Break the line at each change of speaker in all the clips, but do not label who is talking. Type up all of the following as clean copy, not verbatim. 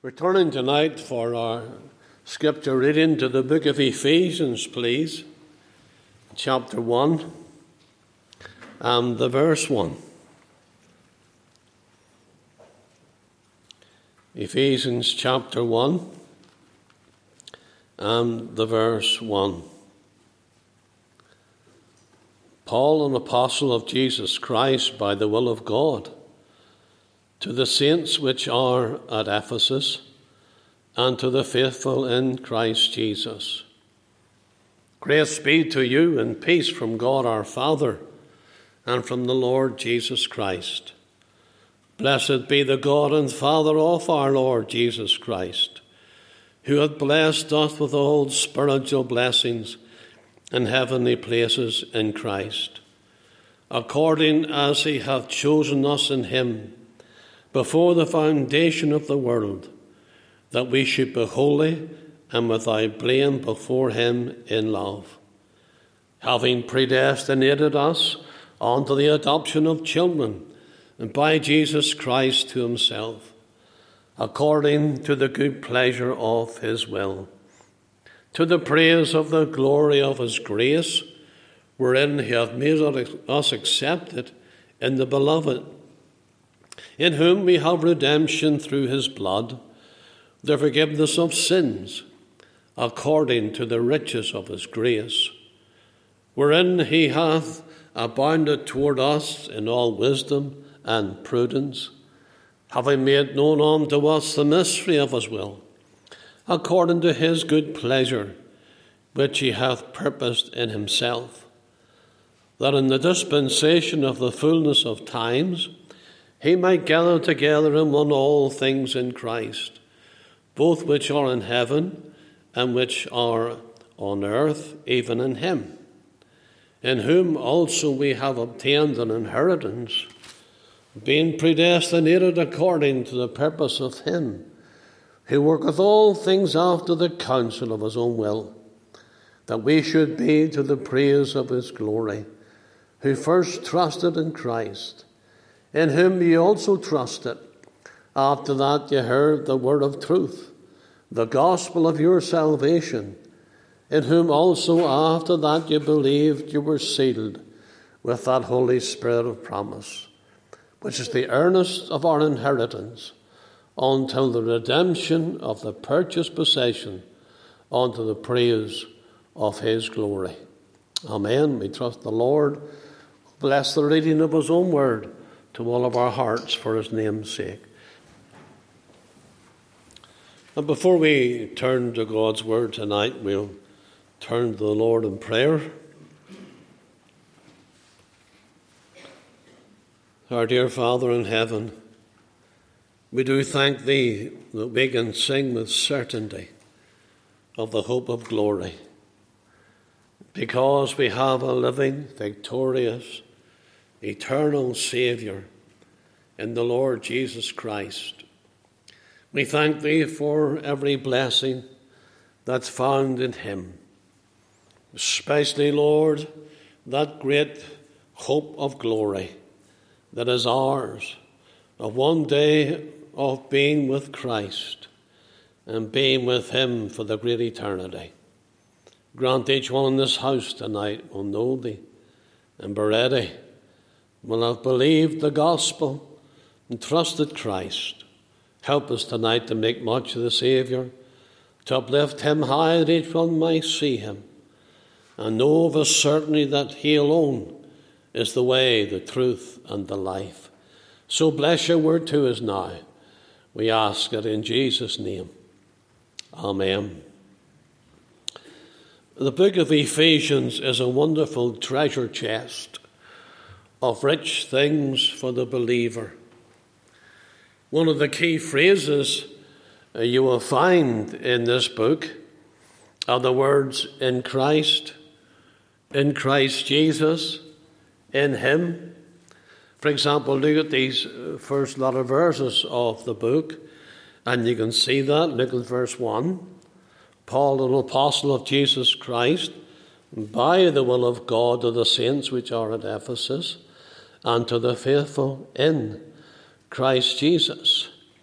We're turning tonight for our scripture reading to the book of Ephesians, please, chapter 1 and the verse 1. Ephesians chapter 1 and the verse 1. Paul, an apostle of Jesus Christ by the will of God, to the saints which are at Ephesus, and to the faithful in Christ Jesus. Grace be to you and peace from God our Father and from the Lord Jesus Christ. Blessed be the God and Father of our Lord Jesus Christ, who hath blessed us with all spiritual blessings in heavenly places in Christ, according as he hath chosen us in him before the foundation of the world, that we should be holy and without blame before him in love, having predestinated us unto the adoption of children, and by Jesus Christ to himself, according to the good pleasure of his will, to the praise of the glory of his grace, wherein he hath made us accepted in the beloved, in whom we have redemption through his blood, the forgiveness of sins, according to the riches of his grace, wherein he hath abounded toward us in all wisdom and prudence, having made known unto us the mystery of his will, according to his good pleasure, which he hath purposed in himself, that in the dispensation of the fullness of times he might gather together in one all things in Christ, both which are in heaven and which are on earth, even in him, in whom also we have obtained an inheritance, being predestinated according to the purpose of him who worketh all things after the counsel of his own will, that we should be to the praise of his glory, who first trusted in Christ, in whom ye also trusted, after that ye heard the word of truth, the gospel of your salvation, in whom also after that ye believed, you were sealed with that Holy Spirit of promise, which is the earnest of our inheritance, until the redemption of the purchased possession, unto the praise of his glory. Amen. We trust the Lord. Bless the reading of his own word to all of our hearts for his name's sake. And before we turn to God's word tonight, we'll turn to the Lord in prayer. Our dear Father in heaven, we do thank thee that we can sing with certainty of the hope of glory, because we have a living, victorious, eternal Saviour in the Lord Jesus Christ. We thank thee for every blessing that's found in him, especially, Lord, that great hope of glory that is ours, of one day of being with Christ and being with him for the great eternity. Grant each one in this house tonight will know thee and be ready, will have believed the gospel and trusted Christ. Help us tonight to make much of the Saviour, to uplift him high that each one might see him and know of a certainty that he alone is the way, the truth, and the life. So bless your word to us now. We ask it in Jesus' name. Amen. The book of Ephesians is a wonderful treasure chest of rich things for the believer. One of the key phrases you will find in this book are the words in Christ Jesus, in him. For example, look at these first lot of verses of the book, and you can see that. Look at verse 1. Paul, an apostle of Jesus Christ, by the will of God, to the saints which are at Ephesus, and to the faithful in Christ Jesus.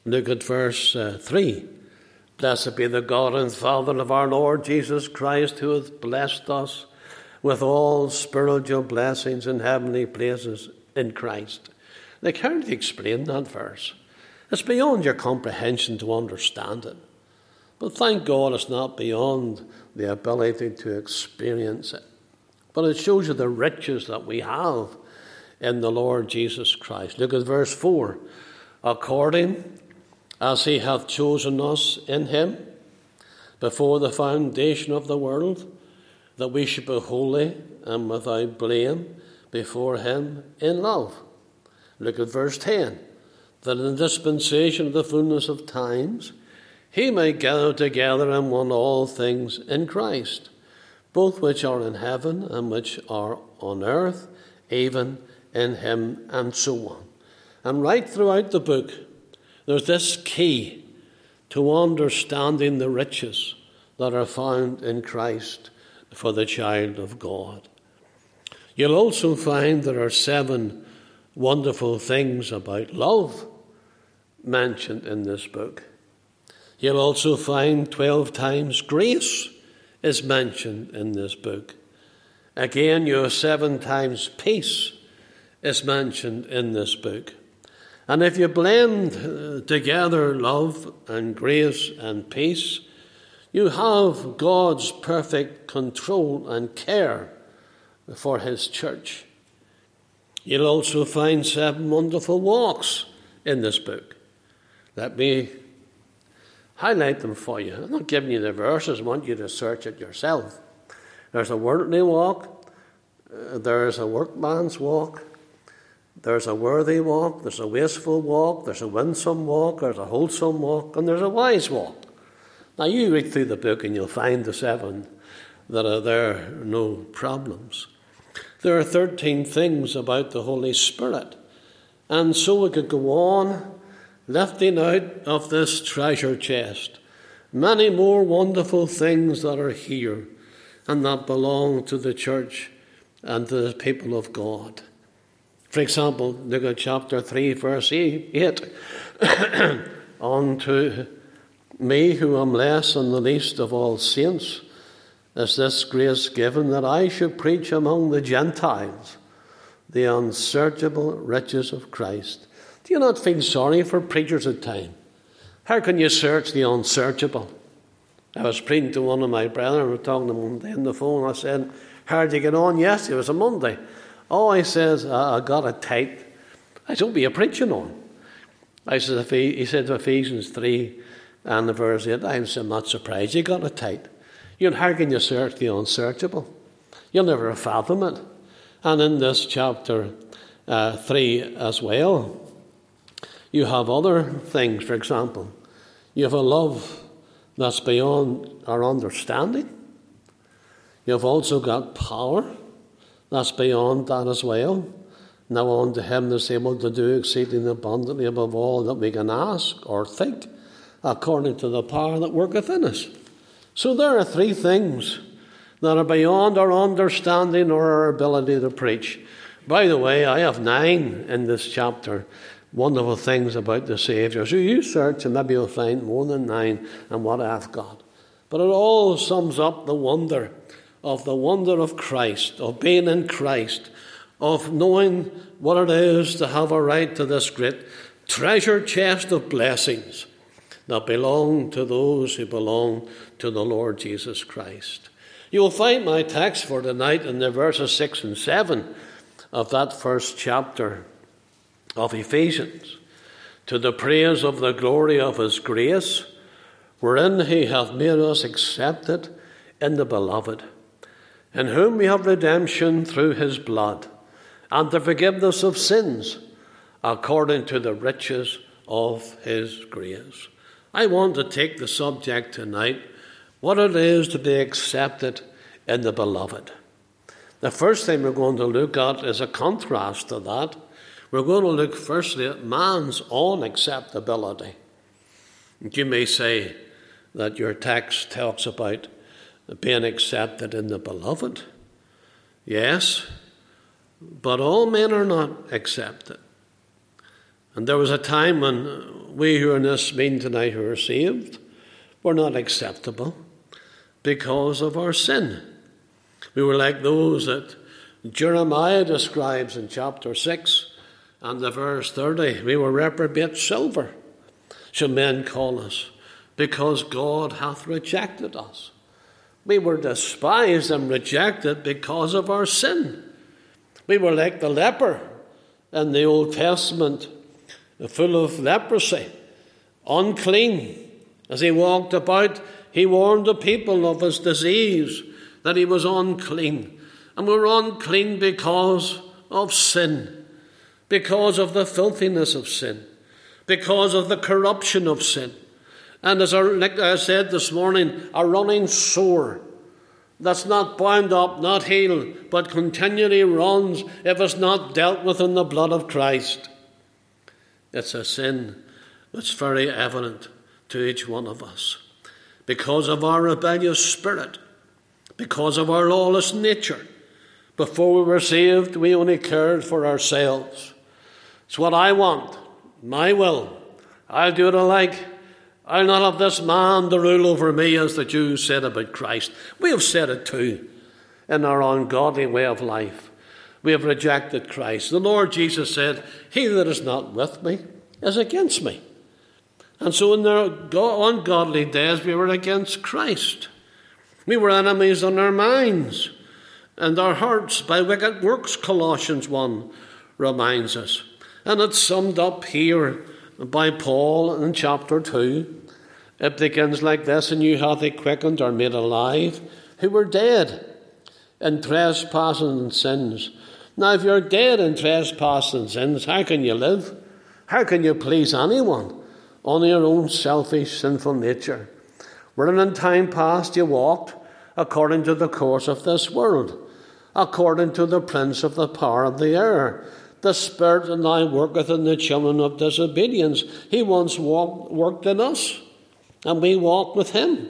Look at verse 3. Blessed be the God and Father of our Lord Jesus Christ, who hath blessed us with all spiritual blessings in heavenly places in Christ. They can't explain that verse. It's beyond your comprehension to understand it. But thank God it's not beyond the ability to experience it. But it shows you the riches that we have in the Lord Jesus Christ. Look at verse 4. According as he hath chosen us in him before the foundation of the world, that we should be holy and without blame before him in love. Look at verse 10. That in the dispensation of the fullness of times, he may gather together in one all things in Christ, both which are in heaven and which are on earth, even in him, and so on. And right throughout the book, there's this key to understanding the riches that are found in Christ for the child of God. You'll also find there are 7 wonderful things about love mentioned in this book. You'll also find 12 times grace is mentioned in this book. Again, your 7 times peace is mentioned in this book. And if you blend together love and grace and peace, you have God's perfect control and care for his church. You'll also find 7 wonderful walks in this book. Let me highlight them for you. I'm not giving you the verses. I want you to search it yourself. There's a worldly walk. There's a workman's walk. There's a worthy walk. There's a wasteful walk. There's a winsome walk. There's a wholesome walk. And there's a wise walk. Now you read through the book and you'll find the 7 that are there, no problems. There are 13 things about the Holy Spirit. And so we could go on lifting out of this treasure chest many more wonderful things that are here and that belong to the church and to the people of God. For example, look at chapter 3, verse 8. Unto me, who am less than the least of all saints, is this grace given, that I should preach among the Gentiles the unsearchable riches of Christ. Do you not feel sorry for preachers at times? How can you search the unsearchable? I was preaching to one of my brethren. We were talking to him one day on the phone. I said, how did you get on yesterday? It was a Monday. Oh, he says, I got it tight. I said, what were you preaching on? I said, he said Ephesians 3 and verse 8. I said, I'm not surprised you got it tight. How can you search the unsearchable? You'll never fathom it. And in this chapter 3 as well, you have other things. For example, you have a love that's beyond our understanding. You've also got power that's beyond that as well. Now unto him that's able to do exceeding abundantly above all that we can ask or think, according to the power that worketh in us. So there are 3 things that are beyond our understanding or our ability to preach. By the way, I have 9 in this chapter, wonderful things about the Saviour. So you search and maybe you'll find more than 9 and what I've got. But it all sums up the wonder of Christ, of being in Christ, of knowing what it is to have a right to this great treasure chest of blessings that belong to those who belong to the Lord Jesus Christ. You'll find my text for tonight in the verses 6 and 7 of that first chapter of Ephesians. To the praise of the glory of his grace, wherein he hath made us accepted in the beloved, in whom we have redemption through his blood, and the forgiveness of sins, according to the riches of his grace. I want to take the subject tonight, what it is to be accepted in the beloved. The first thing we're going to look at is a contrast to that. We're going to look firstly at man's own acceptability. You may say that your text talks about being accepted in the beloved. Yes, but all men are not accepted. And there was a time when we who are in this meeting tonight who are saved, were not acceptable because of our sin. We were like those that Jeremiah describes in chapter 6 and the verse 30. We were reprobate silver, shall men call us, because God hath rejected us. We were despised and rejected because of our sin. We were like the leper in the Old Testament, full of leprosy, unclean. As he walked about, he warned the people of his disease, that he was unclean. And we were unclean because of sin, because of the filthiness of sin, because of the corruption of sin. And like I said this morning, a running sore that's not bound up, not healed, but continually runs if it's not dealt with in the blood of Christ. It's a sin that's very evident to each one of us. Because of our rebellious spirit, because of our lawless nature. Before we were saved, we only cared for ourselves. It's what I want, my will. I'll do what I like. I'll not have this man to rule over me, as the Jews said about Christ. We have said it too in our ungodly way of life. We have rejected Christ. The Lord Jesus said, he that is not with me is against me. And so in their ungodly days, we were against Christ. We were enemies in our minds and our hearts by wicked works, Colossians 1 reminds us. And it's summed up here by Paul in chapter 2. It begins like this: and you hath he quickened or made alive, who were dead in trespasses and sins. Now, if you're dead in trespasses and sins, how can you live? How can you please anyone? On your own selfish, sinful nature, wherein in time past you walked according to the course of this world, according to the prince of the power of the air, the spirit that now worketh in the children of disobedience. He once worked in us, and we walked with him,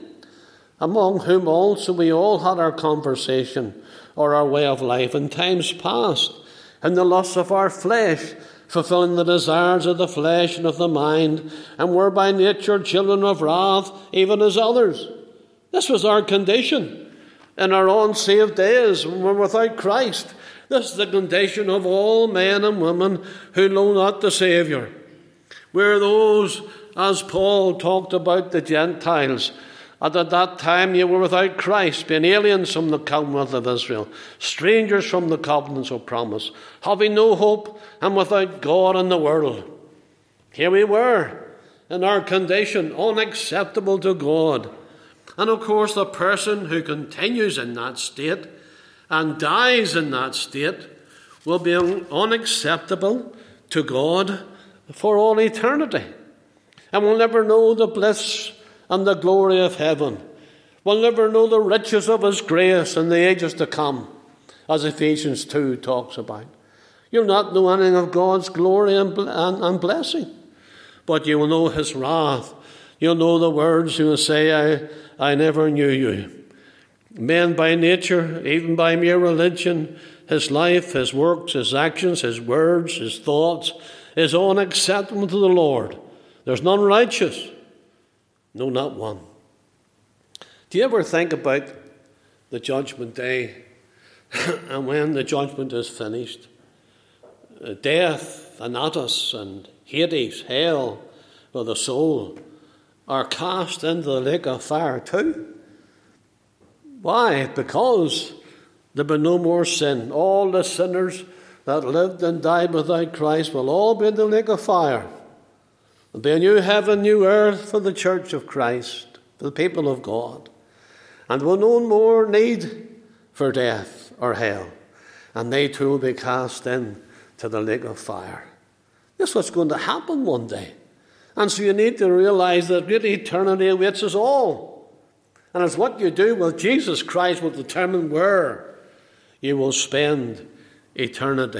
among whom also we all had our conversation, or our way of life in times past, in the lusts of our flesh, fulfilling the desires of the flesh and of the mind, and were by nature children of wrath, even as others. This was our condition in our unsaved days when we were without Christ. This is the condition of all men and women who know not the Saviour. We're those, as Paul talked about the Gentiles, and at that time you were without Christ, being aliens from the commonwealth of Israel, strangers from the covenants of promise, having no hope and without God in the world. Here we were, in our condition, unacceptable to God. And of course, the person who continues in that state and dies in that state will be unacceptable to God for all eternity. And will never know the bliss and the glory of heaven. Will never know the riches of his grace in the ages to come, as Ephesians 2 talks about. You'll not know anything of God's glory and blessing, but you will know his wrath. You'll know the words he will say, I never knew you. Men by nature, even by mere religion, his life, his works, his actions, his words, his thoughts, is unacceptable to the Lord. There's none righteous. No, not one. Do you ever think about the judgment day and when the judgment is finished? Death, Thanatos, and Hades, hell, for the soul, are cast into the lake of fire too. Why? Because there will be no more sin. All the sinners that lived and died without Christ will all be in the lake of fire. There'll be a new heaven, new earth for the church of Christ, for the people of God. And there will no more need for death or hell. And they too will be cast into the lake of fire. This is what's going to happen one day. And so you need to realize that great eternity awaits us all. And it's what you do with Jesus Christ will determine where you will spend eternity.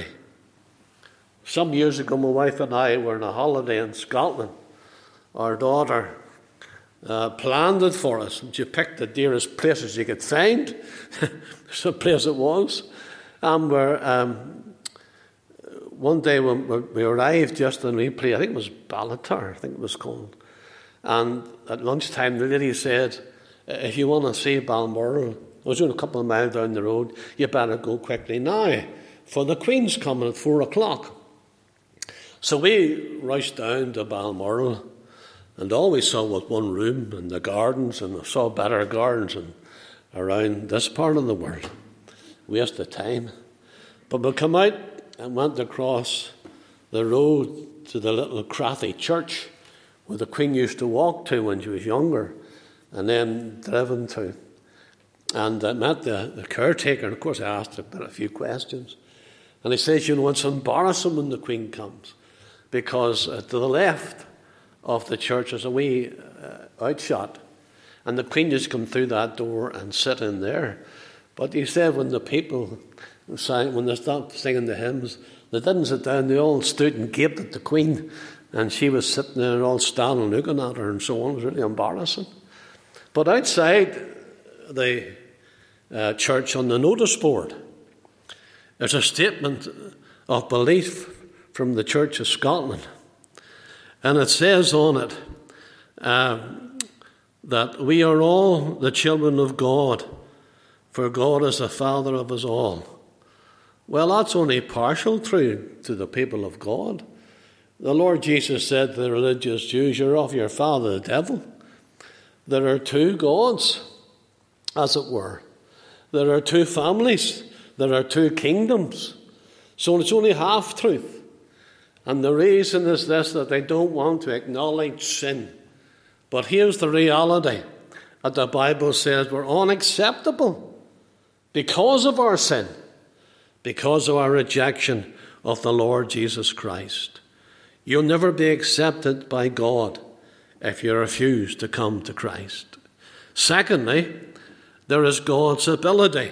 Some years ago, my wife and I were on a holiday in Scotland. Our daughter planned it for us. And she picked the dearest places you could find. There's a place it was. And one day when we arrived just in a place, I think it was Ballatar, I think it was called. And at lunchtime, the lady said, if you want to see Balmoral, it was only a couple of miles down the road, you better go quickly now, for the Queen's coming at 4 o'clock. So we rushed down to Balmoral, and all we saw was one room and the gardens, and I saw better gardens around this part of the world. Waste of time. But we come out and went across the road to the little Crathy church where the Queen used to walk to when she was younger, and then driven to. And I met the caretaker, and of course I asked him a few questions. And he says, it's embarrassing when the Queen comes, because to the left of the church is a wee outshot, and the Queen just come through that door and sit in there. But he said when the people sang, when they stopped singing the hymns, they didn't sit down, they all stood and gaped at the Queen, and she was sitting there all standing looking at her and so on. It was really embarrassing. But outside the church on the notice board, there's a statement of belief from the Church of Scotland. And it says on it that we are all the children of God, for God is the Father of us all. Well, that's only partial true to the people of God. The Lord Jesus said to the religious Jews, you're of your father the devil. There are two gods, as it were. There are two families. There are two kingdoms. So it's only half-truth. And the reason is this, that they don't want to acknowledge sin. But here's the reality, that the Bible says we're unacceptable because of our sin, because of our rejection of the Lord Jesus Christ. You'll never be accepted by God if you refuse to come to Christ. Secondly, there is God's ability.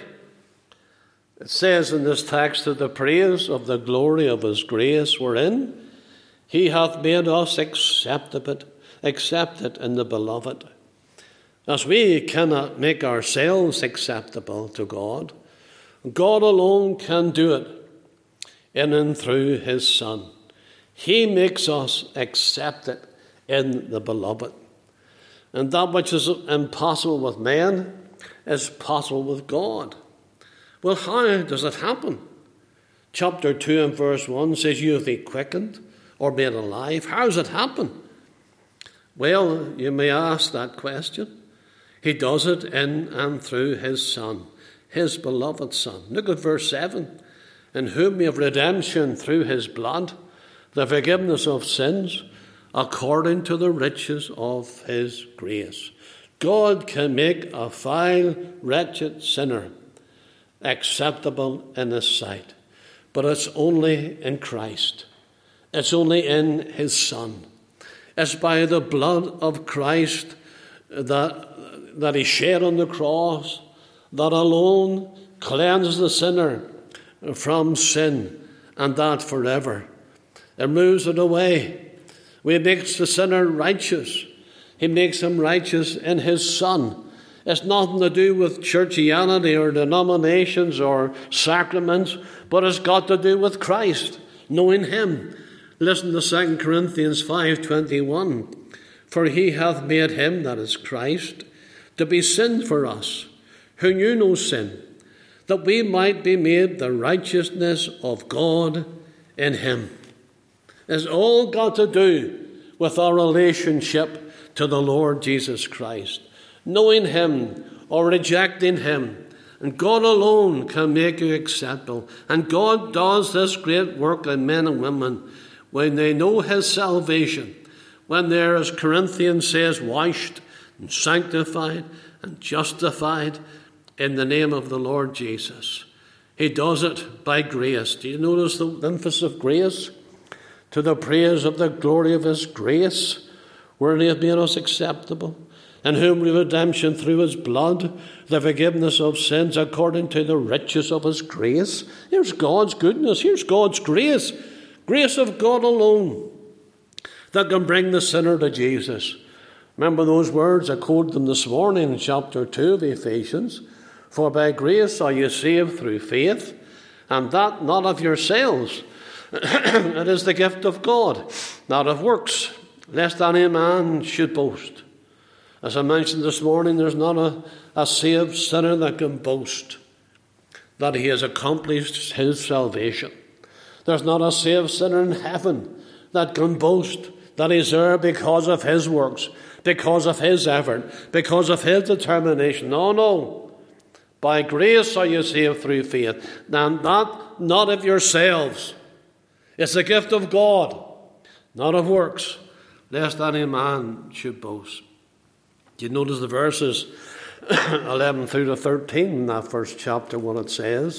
It says in this text that the praise of the glory of his grace wherein he hath made us accepted in the beloved. As we cannot make ourselves acceptable to God, God alone can do it in and through his Son. He makes us accepted in the beloved. And that which is impossible with man is possible with God. Well, how does it happen? Chapter 2 and verse 1 says, you have been quickened or made alive. How does it happen? Well, you may ask that question. He does it in and through his Son, his beloved Son. Look at verse 7. In whom we have redemption through his blood, the forgiveness of sins, according to the riches of his grace. God can make a vile, wretched sinner acceptable in his sight. But it's only in Christ. It's only in his Son. It's by the blood of Christ that he shed on the cross that alone cleanses the sinner from sin, and that forever. It moves it away. He makes the sinner righteous. He makes him righteous in his Son. It's nothing to do with churchianity or denominations or sacraments, but it's got to do with Christ, knowing him. Listen to 2 Corinthians 5:21. For he hath made him, that is Christ, to be sin for us, who knew no sin, that we might be made the righteousness of God in him. It's all got to do with our relationship to the Lord Jesus Christ. Knowing him or rejecting him. And God alone can make you acceptable. And God does this great work in men and women when they know his salvation. When they're, as Corinthians says, washed and sanctified and justified in the name of the Lord Jesus. He does it by grace. Do you notice the emphasis of grace? To the praise of the glory of his grace, wherein he hath made us acceptable, in whom we have redemption through his blood, the forgiveness of sins according to the riches of his grace. Here's God's goodness. Here's God's grace. Grace of God alone that can bring the sinner to Jesus. Remember those words, I quoted them this morning in chapter 2 of Ephesians. For by grace are you saved through faith, and that not of yourselves. It is the gift of God, not of works, lest any man should boast. As I mentioned this morning, there's not a saved sinner that can boast that he has accomplished his salvation. There's not a saved sinner in heaven that can boast that he's there because of his works, because of his effort, because of his determination. No. By grace are you saved through faith, and not of yourselves. It's the gift of God, not of works, lest any man should boast. Do you notice the verses 11 through to 13 in that first chapter, what it says?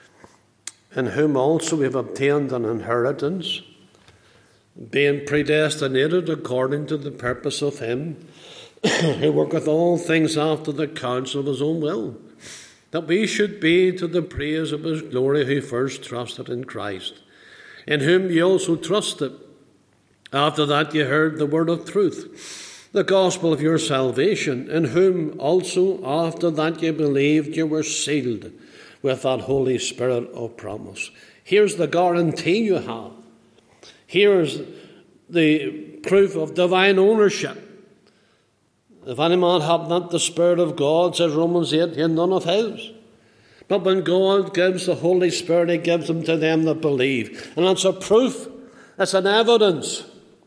In whom also we have obtained an inheritance, being predestinated according to the purpose of him who worketh all things after the counsel of his own will, that we should be to the praise of his glory, who first trusted in Christ, in whom ye also trusted, after that ye heard the word of truth, the gospel of your salvation, in whom also after that ye believed, ye were sealed with that Holy Spirit of promise. Here's the guarantee you have. Here's the proof of divine ownership. If any man have not the Spirit of God, says Romans 8, he had none of his. But when God gives the Holy Spirit, he gives them to them that believe. And it's a proof, it's an evidence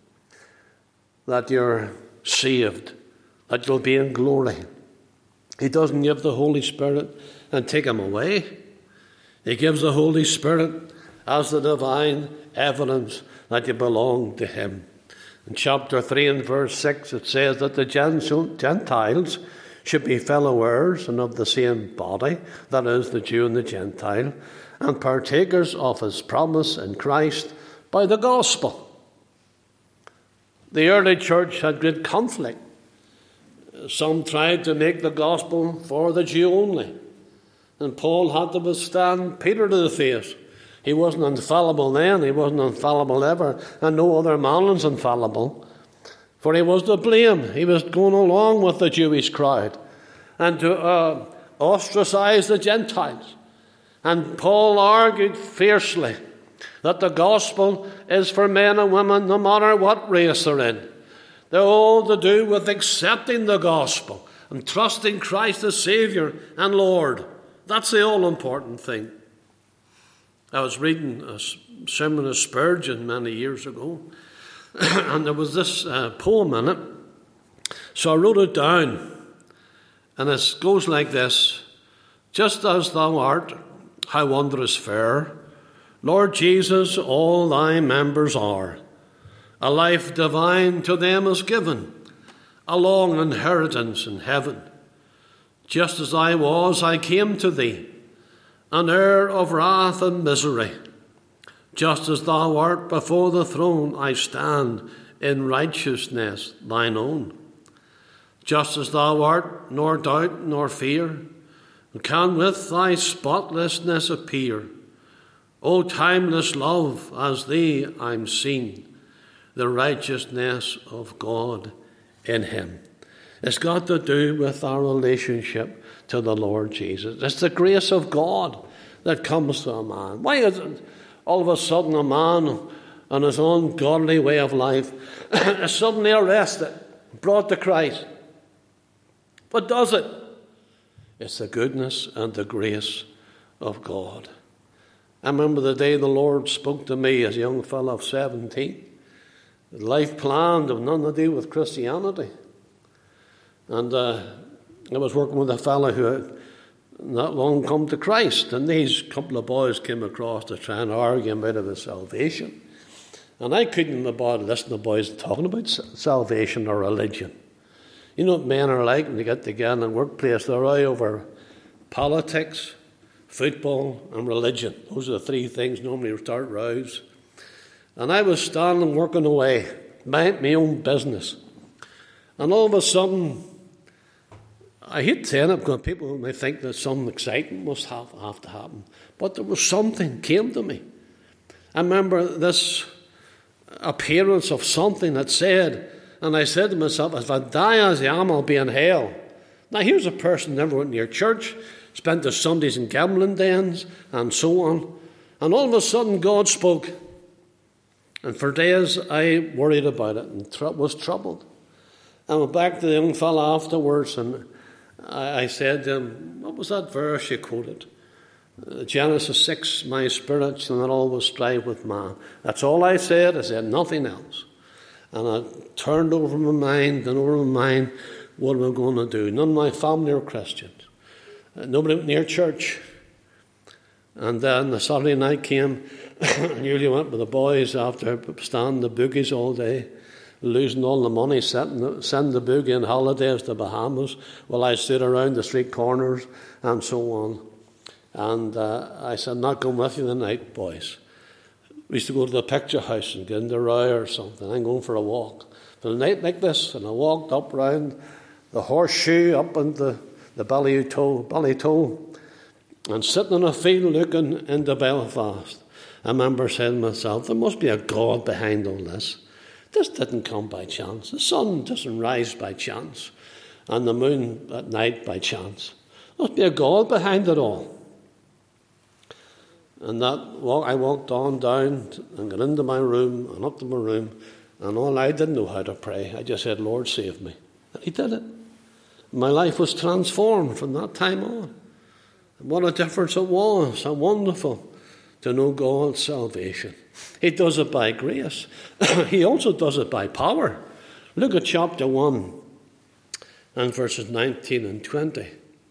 that you're saved, that you'll be in glory. He doesn't give the Holy Spirit and take him away. He gives the Holy Spirit as the divine evidence that you belong to him. In chapter 3 and verse 6 it says that the Gentiles should be fellow heirs and of the same body, that is, the Jew and the Gentile, and partakers of his promise in Christ by the gospel. The early church had great conflict. Some tried to make the gospel for the Jew only, and Paul had to withstand Peter to the face. He wasn't infallible then, he wasn't infallible ever, and no other man was infallible. For he was to blame. He was going along with the Jewish crowd and to ostracize the Gentiles. And Paul argued fiercely that the gospel is for men and women no matter what race they're in. They're all to do with accepting the gospel and trusting Christ as Saviour and Lord. That's the all-important thing. I was reading a sermon of Spurgeon many years ago, and there was this poem in it. So I wrote it down, and it goes like this. Just as thou art, how wondrous fair, Lord Jesus, all thy members are. A life divine to them is given, a long inheritance in heaven. Just as I was, I came to thee, an heir of wrath and misery. Just as thou art, before the throne I stand in righteousness thine own. Just as thou art, nor doubt nor fear can with thy spotlessness appear. O timeless love, as thee I'm seen, the righteousness of God in him. It's got to do with our relationship to the Lord Jesus. It's the grace of God that comes to a man. Why is it all of a sudden a man on his own godly way of life is suddenly arrested, brought to Christ? What does it? It's the goodness and the grace of God. I remember the day the Lord spoke to me as a young fellow of 17. Life planned of nothing to do with Christianity. And I was working with a fellow who had not long come to Christ, and these couple of boys came across to try and argue him out of his salvation. And I couldn't about listen to boys talking about salvation or religion. You know what men are like when they get together in the workplace? They're right over politics, football, and religion. Those are the three things normally start rows. And I was standing working away, minding my own business. And all of a sudden, I hate saying it because people may think that something exciting must have to happen. But there was something came to me. I remember this appearance of something that said, and I said to myself, if I die as I am, I'll be in hell. Now here's a person who never went to your church, spent their Sundays in gambling dens, and so on. And all of a sudden God spoke, And for days I worried about it and was troubled. I went back to the young fellow afterwards, and I said to him, what was that verse you quoted? Genesis 6, my spirit shall not always strive with man. That's all I said. I said nothing else. And I turned over my mind what am I going to do? None of my family are Christians. Nobody near church. And then the Saturday night came, and usually went with the boys after standing the boogies all day, losing all the money, sending the boogie on holidays to Bahamas, while I stood around the street corners and so on. And I said, I'm not going with you tonight, boys. We used to go to the picture house and get in the row or something. I'm going for a walk. But a night like this, and I walked up round the horseshoe up into the Ballytoe, and sitting in a field looking into Belfast, I remember saying to myself, there must be a God behind all this. This didn't come by chance. The sun doesn't rise by chance, and the moon at night by chance. There must be a God behind it all. And I walked on down and got into my room and up to my room, and I didn't know how to pray. I just said, Lord, save me. And he did it. My life was transformed from that time on. And what a difference it was. How wonderful to know God's salvation. He does it by grace. He also does it by power. Look at chapter 1 and verses 19 and 20.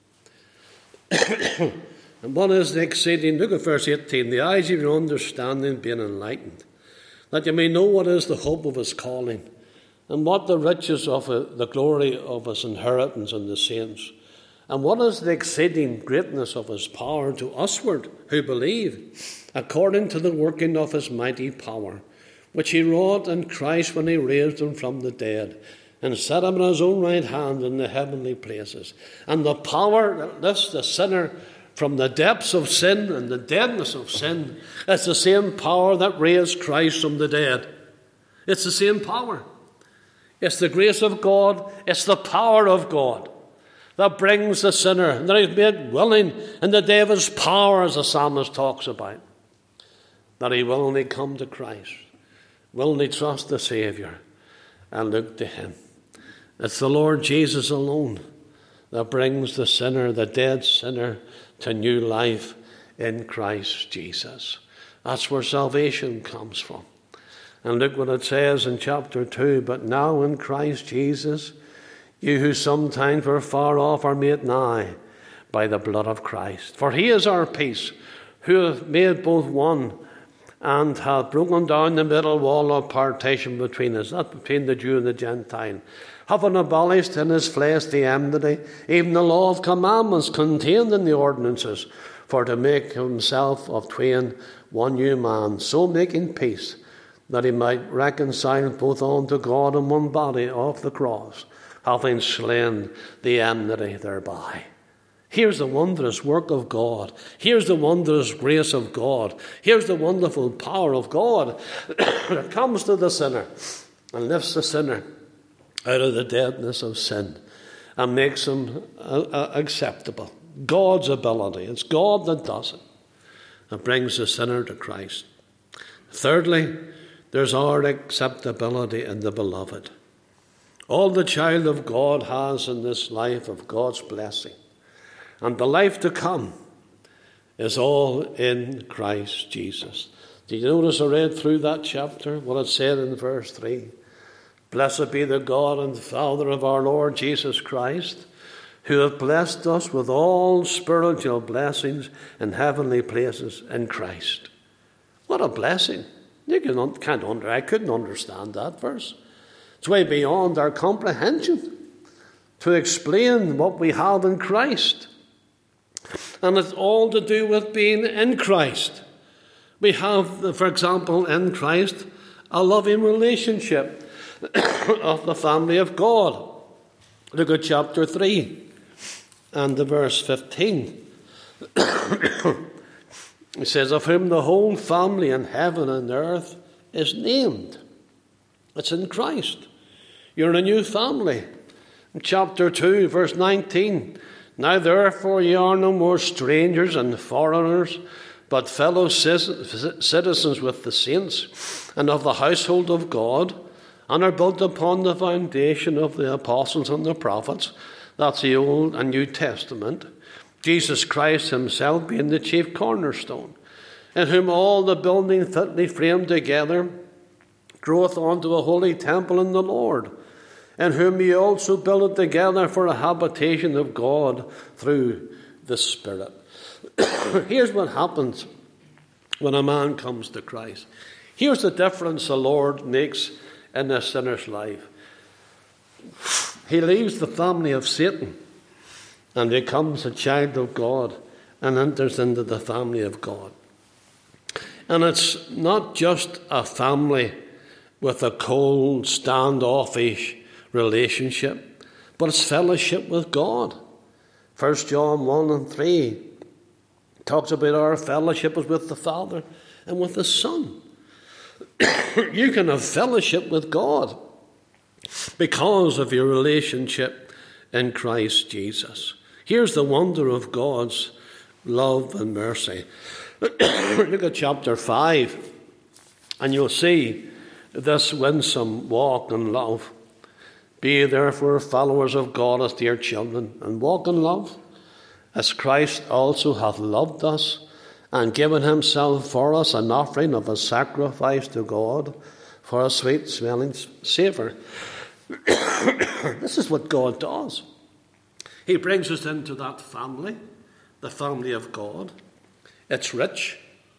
And what is the exceeding, look at verse 18, the eyes of your understanding being enlightened, that you may know what is the hope of his calling, and what the riches of the glory of his inheritance in the saints, and what is the exceeding greatness of his power to usward who believe, according to the working of his mighty power, which he wrought in Christ when he raised him from the dead, and set him in his own right hand in the heavenly places. And the power that lifts the sinner from the depths of sin and the deadness of sin, it's the same power that raised Christ from the dead. It's the same power. It's the grace of God. It's the power of God that brings the sinner, that he's made willing in the day of his power, as the psalmist talks about, that he willingly come to Christ, willingly trust the Saviour and look to him. It's the Lord Jesus alone that brings the sinner, the dead sinner, to new life in Christ Jesus. That's where salvation comes from. And look what it says in chapter 2, but now in Christ Jesus, you who sometimes were far off are made nigh by the blood of Christ. For he is our peace, who hath made both one, and hath broken down the middle wall of partition between us, not between the Jew and the Gentile, having abolished in his flesh the enmity, even the law of commandments contained in the ordinances, for to make himself of twain one new man, so making peace, that he might reconcile both unto God in one body of the cross, having slain the enmity thereby. Here's the wondrous work of God. Here's the wondrous grace of God. Here's the wonderful power of God that comes to the sinner and lifts the sinner out of the deadness of sin and makes him acceptable. God's ability. It's God that does it. That brings the sinner to Christ. Thirdly, there's our acceptability in the beloved. All the child of God has in this life of God's blessing and the life to come is all in Christ Jesus. Did you notice I read through that chapter, what it said in verse 3? Blessed be the God and Father of our Lord Jesus Christ, who hath blessed us with all spiritual blessings in heavenly places in Christ. What a blessing. I couldn't understand that verse. It's way beyond our comprehension to explain what we have in Christ. And it's all to do with being in Christ. We have, for example, in Christ, a loving relationship of the family of God. Look at chapter 3 and the verse 15. It says, of whom the whole family in heaven and earth is named. It's in Christ. You're in a new family. In chapter 2, verse 19, now therefore ye are no more strangers and foreigners, but fellow citizens with the saints and of the household of God, and are built upon the foundation of the apostles and the prophets. That's the Old and New Testament. Jesus Christ himself being the chief cornerstone, in whom all the building fitly framed together groweth unto a holy temple in the Lord, in whom ye also build it together for a habitation of God through the Spirit. Here's what happens when a man comes to Christ. Here's the difference the Lord makes in a sinner's life. He leaves the family of Satan and becomes a child of God and enters into the family of God. And it's not just a family with a cold, standoffish relationship, but it's fellowship with God. 1 John 1 and 3 talks about our fellowship is with the Father and with the Son. You can have fellowship with God because of your relationship in Christ Jesus. Here's the wonder of God's love and mercy. Look at chapter 5, and you'll see this winsome walk in love. Be ye therefore followers of God as dear children, and walk in love, as Christ also hath loved us, and given himself for us an offering of a sacrifice to God for a sweet-smelling savour. This is what God does. He brings us into that family, the family of God. It's rich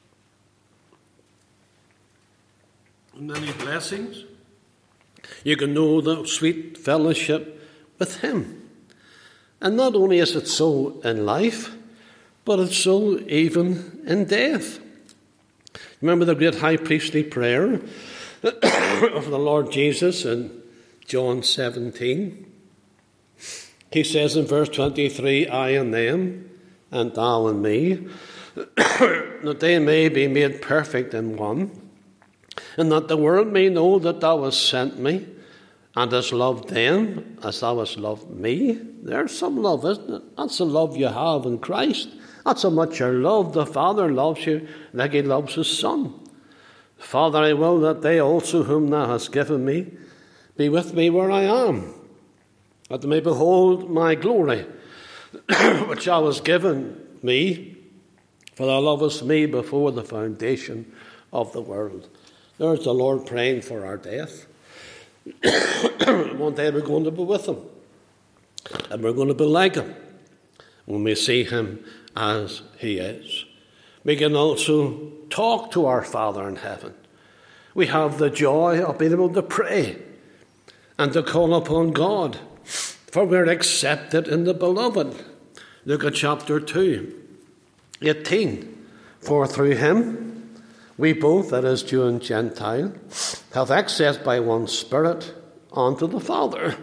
in many blessings. You can know the sweet fellowship with him. And not only is it so in life, but it's so even in death. Remember the great high priestly prayer of the Lord Jesus in John 17? He says in verse 23, I and them, and thou and me, that they may be made perfect in one, and that the world may know that thou hast sent me, and hast loved them as thou hast loved me. There's some love, isn't it? That's the love you have in Christ. That's how much you love. The Father loves you like he loves his Son. Father, I will that they also whom thou hast given me be with me where I am, that they may behold my glory, which thou hast given me, for thou lovest me before the foundation of the world. There's the Lord praying for our death. One day we're going to be with him, and we're going to be like him when we see him as he is. We can also talk to our Father in heaven. We have the joy of being able to pray and to call upon God, for we're accepted in the beloved. Look at chapter 2, 18. For through him we both, that is Jew and Gentile, have access by one Spirit unto the Father.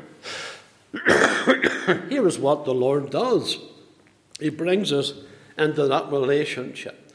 Here is what the Lord does. He brings us into that relationship.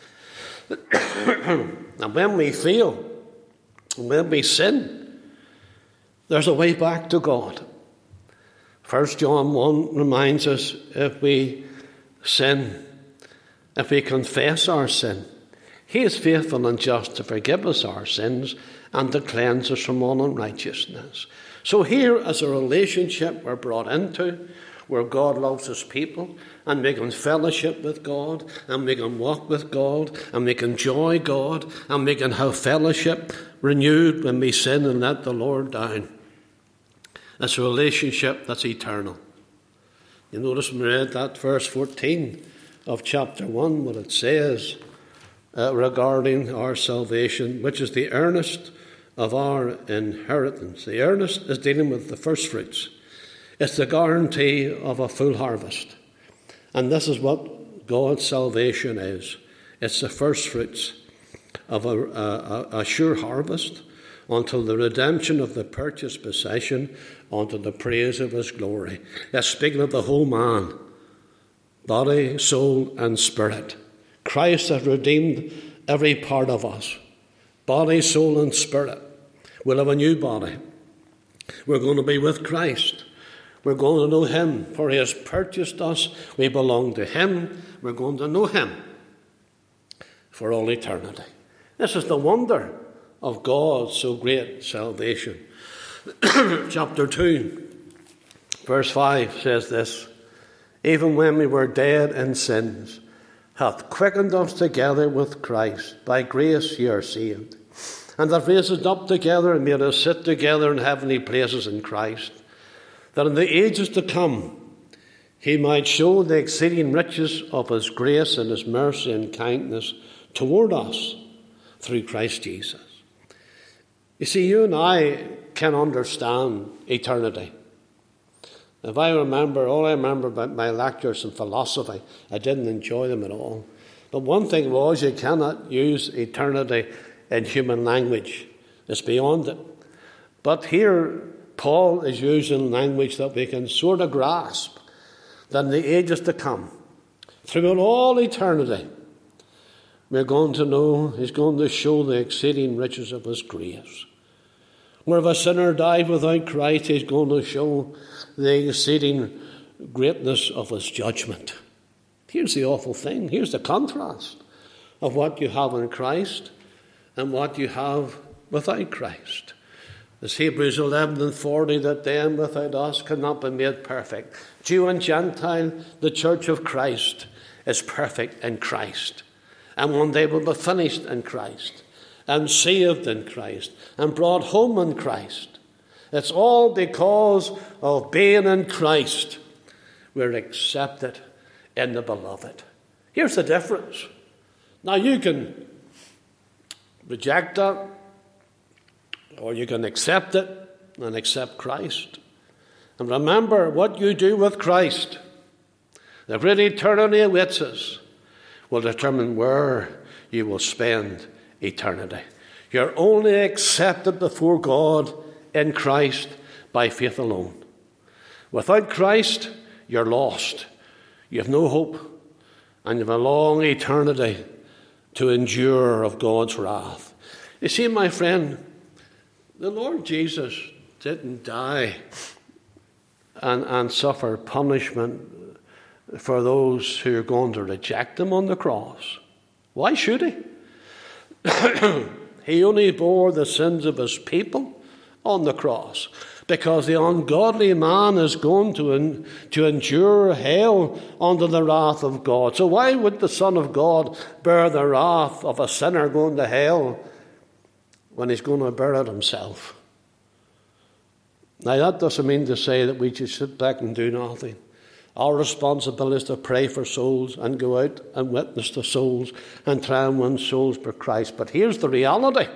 And when we fail, when we sin, there's a way back to God. 1 John 1 reminds us, if we sin, if we confess our sin, he is faithful and just to forgive us our sins and to cleanse us from all unrighteousness. So here is a relationship we're brought into, where God loves his people, and we can fellowship with God, and we can walk with God, and we can enjoy God, and we can have fellowship renewed when we sin and let the Lord down. It's a relationship that's eternal. You notice when we read that verse 14 of chapter 1, what it says regarding our salvation, which is the earnest of our inheritance. The earnest is dealing with the first fruits. It's the guarantee of a full harvest. And this is what God's salvation is. It's the first fruits of a sure harvest until the redemption of the purchased possession, unto the praise of his glory. It's speaking of the whole man, body, soul, and spirit. Christ has redeemed every part of us, body, soul, and spirit. We'll have a new body. We're going to be with Christ. We're going to know him, for he has purchased us. We belong to him. We're going to know him. for all eternity. This is the wonder of God's so great salvation. Chapter 2, verse 5 says this: even when we were dead in sins, hath quickened us together with Christ. By grace ye are saved, and hath raised us up together and made us sit together in heavenly places in Christ, that in the ages to come he might show the exceeding riches of his grace and his mercy and kindness toward us through Christ Jesus. You see, you and I can understand eternity. If I remember, all I remember about my lectures in philosophy, I didn't enjoy them at all. But one thing was, you cannot use eternity in human language. It's beyond it. But here, Paul is using language that we can sort of grasp, that in the ages to come, throughout all eternity, we're going to know, he's going to show the exceeding riches of his grace. Where if a sinner died without Christ, he's going to show the exceeding greatness of his judgment. Here's the awful thing. Here's the contrast of what you have in Christ and what you have without Christ. As Hebrews 11:40, that them without us cannot be made perfect. Jew and Gentile, the church of Christ is perfect in Christ. And one day will be finished in Christ, and saved in Christ, and brought home in Christ. It's all because of being in Christ. We're accepted in the beloved. Here's the difference. Now you can reject that, or you can accept it and accept Christ. And remember, what you do with Christ, the great eternity awaits us, will determine where you will spend eternity. You're only accepted before God in Christ by faith alone. Without Christ, you're lost. You have no hope, and you have a long eternity to endure of God's wrath. You see, my friend, the Lord Jesus didn't die and suffer punishment for those who are going to reject him on the cross. Why should he? He only bore the sins of his people on the cross, because the ungodly man is going to endure hell under the wrath of God. So why would the Son of God bear the wrath of a sinner going to hell when he's going to bear it himself? Now, that doesn't mean to say that we should sit back and do nothing. Our responsibility is to pray for souls and go out and witness to souls and try and win souls for Christ. But here's the reality.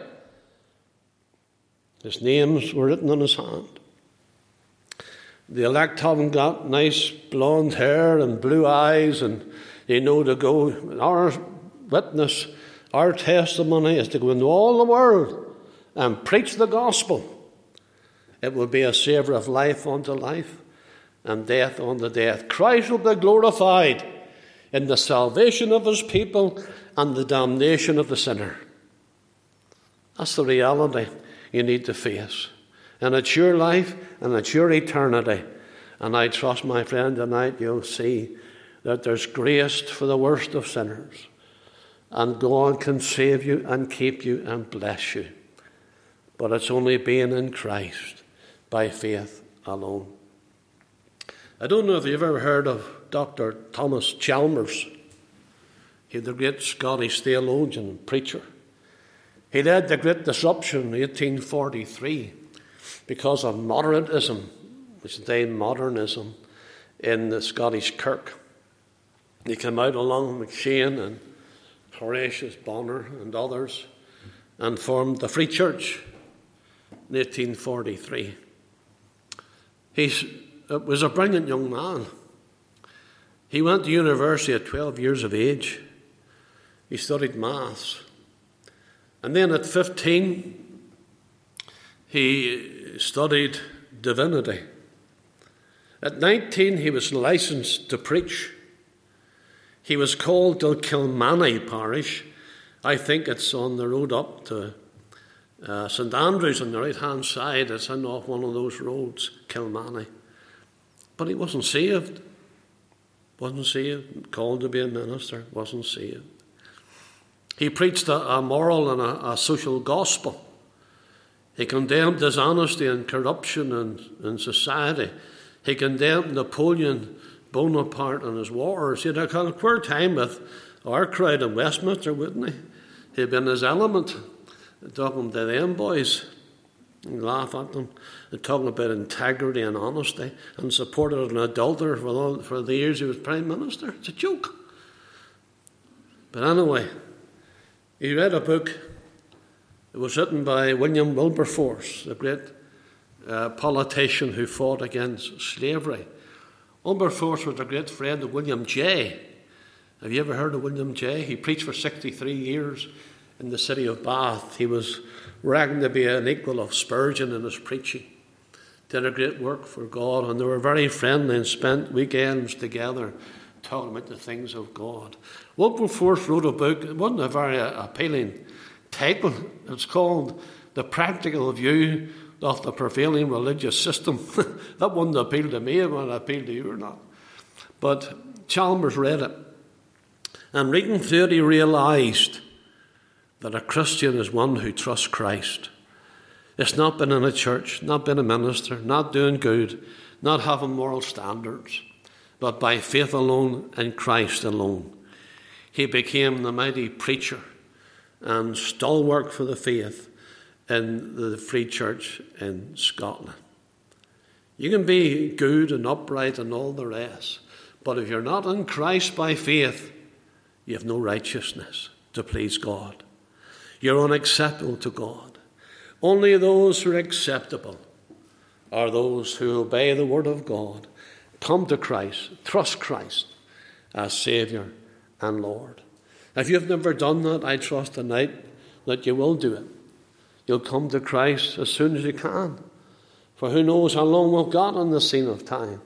His names were written on his hand. The elect haven't got nice blonde hair and blue eyes and they know to go. Our witness, our testimony is to go into all the world and preach the gospel. It will be a savour of life unto life and death unto death. Christ will be glorified in the salvation of his people and the damnation of the sinner. That's the reality you need to face. And it's your life and it's your eternity. And I trust, my friend, tonight you'll see that there's grace for the worst of sinners. And God can save you and keep you and bless you. But it's only being in Christ by faith alone. I don't know if you've ever heard of Dr. Thomas Chalmers. He's the great Scottish theologian and preacher. He led the Great Disruption in 1843 because of modernism, which is today modernism, in the Scottish Kirk. He came out along with McShane and Horatius Bonner and others and formed the Free Church in 1843. He was a brilliant young man. He went to university at 12 years of age. He studied maths. And then at 15, he studied divinity. At 19, he was licensed to preach. He was called to Kilmanny parish. I think it's on the road up to St Andrews on the right-hand side. It's in off one of those roads, Kilmanny. But he wasn't saved. Wasn't saved. Called to be a minister. Wasn't saved. He preached a moral and a social gospel. He condemned dishonesty and corruption in society. He condemned Napoleon Bonaparte and his wars. He'd have a queer time with our crowd in Westminster, wouldn't he? He'd been in his element, talking to them boys, and laugh at them, and talking about integrity and honesty, and supported an adulterer for the years he was Prime Minister. It's a joke. But anyway, he read a book. It was written by William Wilberforce, the great politician who fought against slavery. Wilberforce was a great friend of William Jay. Have you ever heard of William Jay? He preached for 63 years in the city of Bath. He was reckoned to be an equal of Spurgeon in his preaching. Did a great work for God, and they were very friendly and spent weekends together talking about the things of God. Wilberforce wrote a book. It wasn't a very appealing title. It's called The Practical View of the Prevailing Religious System. That wouldn't appeal to me, it would appeal to you or not. But Chalmers read it, and reading through it, he realised that a Christian is one who trusts Christ. It's not been in a church, not been a minister, not doing good, not having moral standards, but by faith alone in Christ alone. He became the mighty preacher and stalwart for the faith in the Free Church in Scotland. You can be good and upright and all the rest, but if you're not in Christ by faith, you have no righteousness to please God. You're unacceptable to God. Only those who are acceptable are those who obey the word of God, come to Christ, trust Christ as Saviour and Lord. If you've never done that, I trust tonight that you will do it. You'll come to Christ as soon as you can. For who knows how long we've got on the scene of time.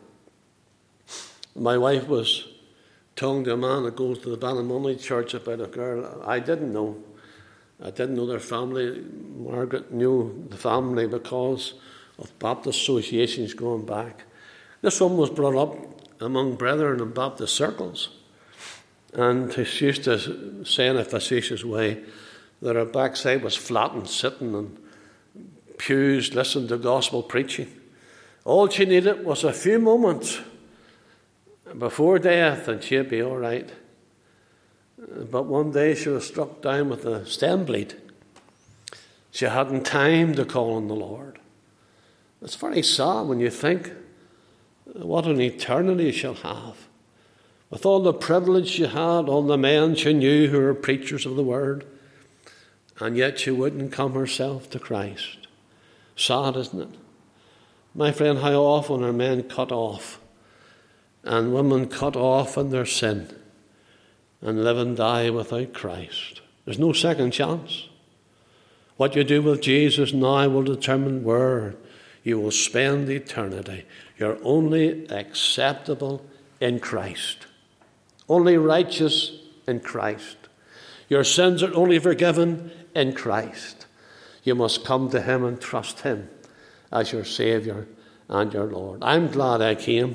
My wife was talking to a man that goes to the Ballymoney church about a girl I didn't know. I didn't know their family. Margaret knew the family because of Baptist associations going back. This one was brought up among brethren in Baptist circles. And she used to say in a facetious way that her backside was flattened, sitting in pews, listening to gospel preaching. All she needed was a few moments before death and she'd be all right. But one day she was struck down with a stem bleed. She hadn't time to call on the Lord. It's very sad when you think what an eternity she'll have. With all the privilege she had, all the men she knew who were preachers of the word, and yet she wouldn't come herself to Christ. Sad, isn't it? My friend, how often are men cut off and women cut off in their sin and live and die without Christ? There's no second chance. What you do with Jesus now will determine where you will spend eternity. You're only acceptable in Christ. Only righteous in Christ. Your sins are only forgiven in Christ. You must come to him and trust him as your Saviour and your Lord. I'm glad I came.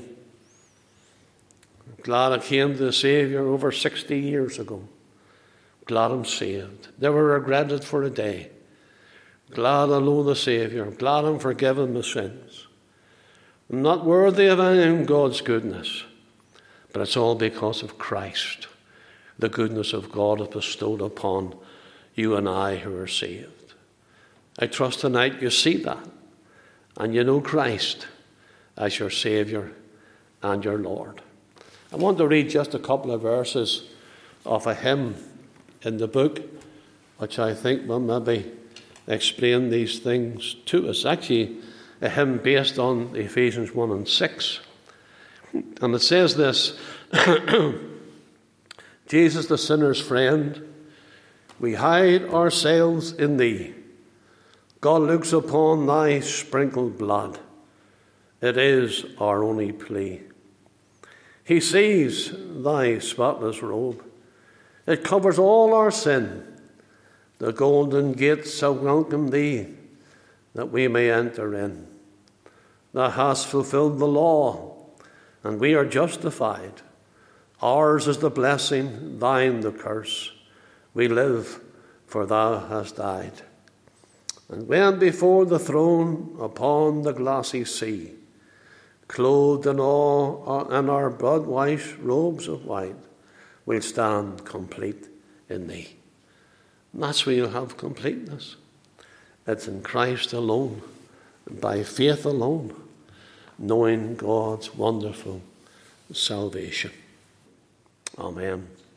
I'm glad I came to the Saviour over 60 years ago. Glad I'm saved. Never regretted for a day. Glad I know the Saviour. Glad I'm forgiven my sins. I'm not worthy of any of God's goodness, but it's all because of Christ. The goodness of God is bestowed upon you and I who are saved. I trust tonight you see that and you know Christ as your Saviour and your Lord. I want to read just a couple of verses of a hymn in the book, which I think will maybe explain these things to us. Actually, a hymn based on Ephesians 1 and 6. And it says this: Jesus, the sinner's friend, we hide ourselves in thee. God looks upon thy sprinkled blood. It is our only plea. He sees thy spotless robe. It covers all our sin. The golden gates shall welcome thee, that we may enter in. Thou hast fulfilled the law, and we are justified. Ours is the blessing, thine the curse. We live, for thou hast died. And when before the throne upon the glassy sea, clothed in our blood-washed robes of white, we'll stand complete in thee. And that's where you'll have completeness. It's in Christ alone, by faith alone, knowing God's wonderful salvation. Amen.